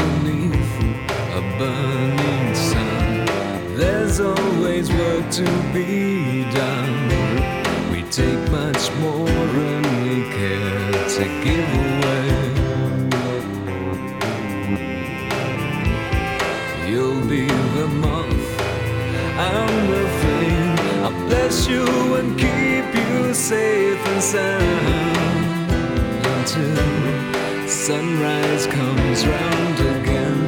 beneath a burning sun. There's always work to be done. We take much more than we care to give away. You'll be the moth, I'm the flame. I'll bless you and keep you safe and sound until sunrise comes round again.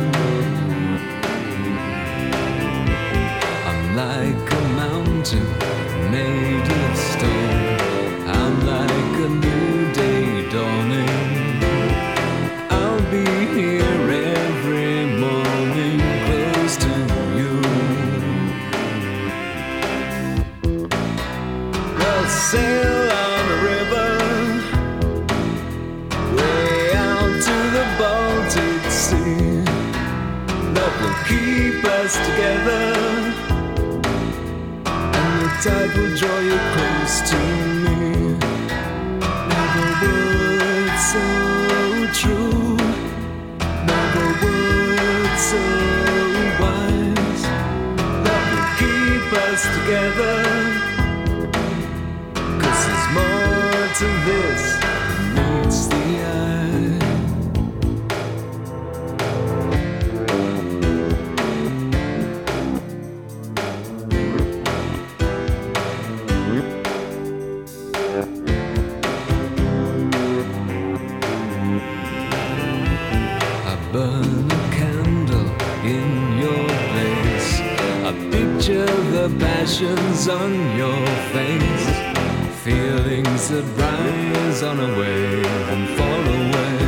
I'm like a mountain made of stone. I'm like a new day dawning. I'll be here every morning, close to you. We'll sail on a river way out to the Baltic Sea. Love will keep us together, and the tide will draw you close to me. Never words so true, never words so wise. Love will keep us together, 'cause there's more to this than meets the eye. I burn a candle in your place. I picture the passions on your face, feelings that rise on a wave and fall away.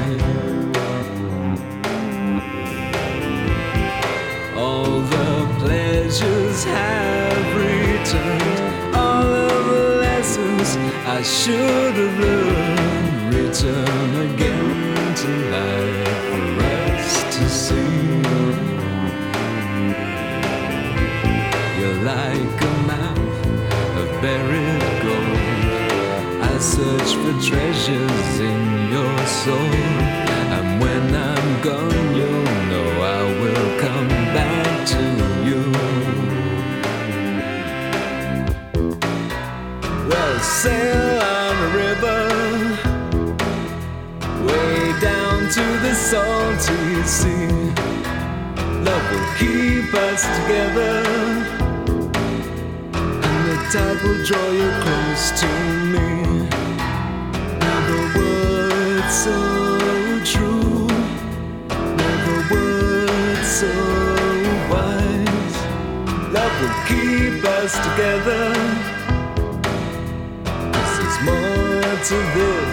All the pleasures have returned, all of the lessons I should have learned return again to life for us to see. You're like a map of buried gold. I search for treasures in your soul, and when I'm gone you'll know I will come back to you. We'll sail on a river way down to the salty sea. Love will keep us together, and the tide will draw you close to me. Never words so true, never words so wise. Love will keep us together, 'cause there's more to this